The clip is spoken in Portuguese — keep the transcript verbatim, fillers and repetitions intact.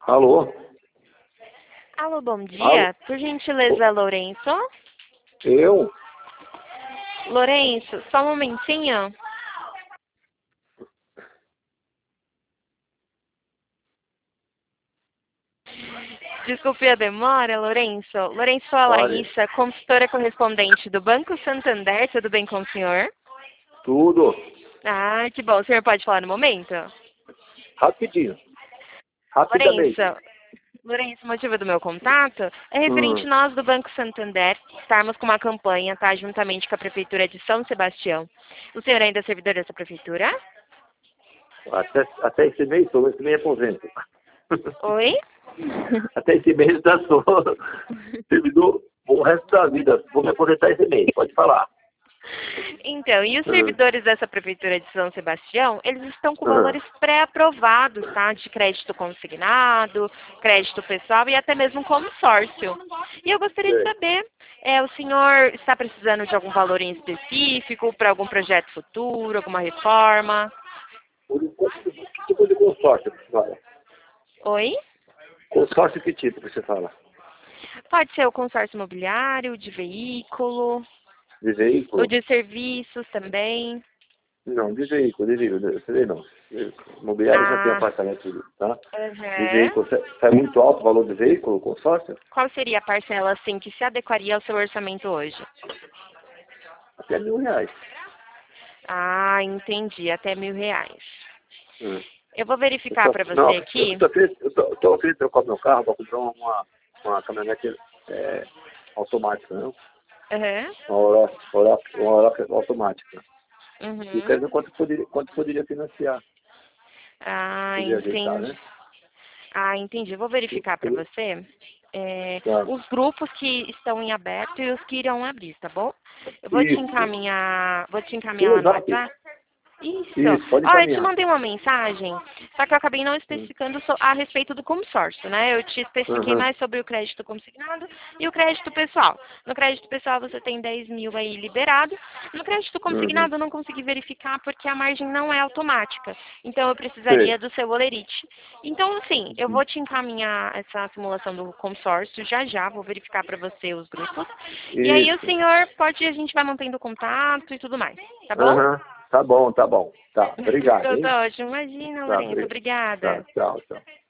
Alô? Alô, bom Alô? dia. Por gentileza, Lourenço? Eu? Lourenço, só um momentinho. Desculpe a demora, Lourenço. Lourenço, sou a Olha, Laísa, consultora correspondente do Banco Santander. Tudo bem com o senhor? tudo. Ah, que bom. O senhor pode falar no momento? Rapidinho. Rapidamente. Lourenço, Lourenço, o motivo do meu contato é referente Hum, nós do Banco Santander estarmos com uma campanha, tá? Juntamente com a Prefeitura de São Sebastião. O senhor ainda é servidor dessa prefeitura? até, até esse mês, sou esse mês aposento. Oi? Até esse mês já sou servidor o resto da vida. Vou me aposentar esse mês, pode falar. Então, e os Hum, servidores dessa Prefeitura de São Sebastião, eles estão com hum, valores pré-aprovados, tá? De crédito consignado, crédito pessoal e até mesmo consórcio. E eu gostaria de sei. saber, é, o senhor está precisando de algum valor em específico para algum projeto futuro, alguma reforma? Por enquanto, que tipo de consórcio que você fala? Oi? Consórcio que tipo que você fala? Pode ser o consórcio imobiliário, de veículo, De o veículo? de serviços também. Não, de veículo, de veículo. Você vê não. Imobiliário já tem Ah, apartamento, tá? De aham. veículo, é muito alto o valor do veículo, consórcio? Qual seria a parcela, assim, que se adequaria ao seu orçamento hoje? Até mil reais. Ah, entendi. Até mil reais. Hum. Eu vou Eu verificar só, para você não, eu aqui. só queria, eu só, eu só queria trocar meu carro para comprar uma, uma caminhonete é, automática, não? Aham. Uma Oroch, Oroch, uma Oroch automática. E eu quero Uhum. ver quanto poderia, quanto poderia financiar. Ah, Podia ajeitar, entendi. né? Ah, entendi. Vou Eu- verificar para eu- você é, Tá. os grupos que estão em aberto e os que irão abrir, tá bom? Eu vou te Isso. encaminhar, vou te encaminhar Tem lá o no zap? WhatsApp. Isso. Isso, pode Ó, eu te encaminhar. mandei uma mensagem, só que eu acabei não Hum. especificando so- a respeito do consórcio, né? Eu te especifiquei Aham. mais sobre o crédito consignado e o crédito pessoal. No crédito pessoal você tem dez mil aí liberado. No crédito Uhum. consignado eu não consegui verificar porque a margem não é automática. Então eu precisaria Sei. do seu olerite. Então, assim, eu Uhum. vou te encaminhar essa simulação do consórcio já já, vou verificar para você os grupos. E aí o Isso. senhor pode, a gente vai mantendo contato e tudo mais, tá bom? Aham. Tá bom, tá bom. Tá. Obrigado, Então hein? tá ótimo. Imagina, Tá, Lourenço. obrigado. Tá, Obrigada. tchau, tchau.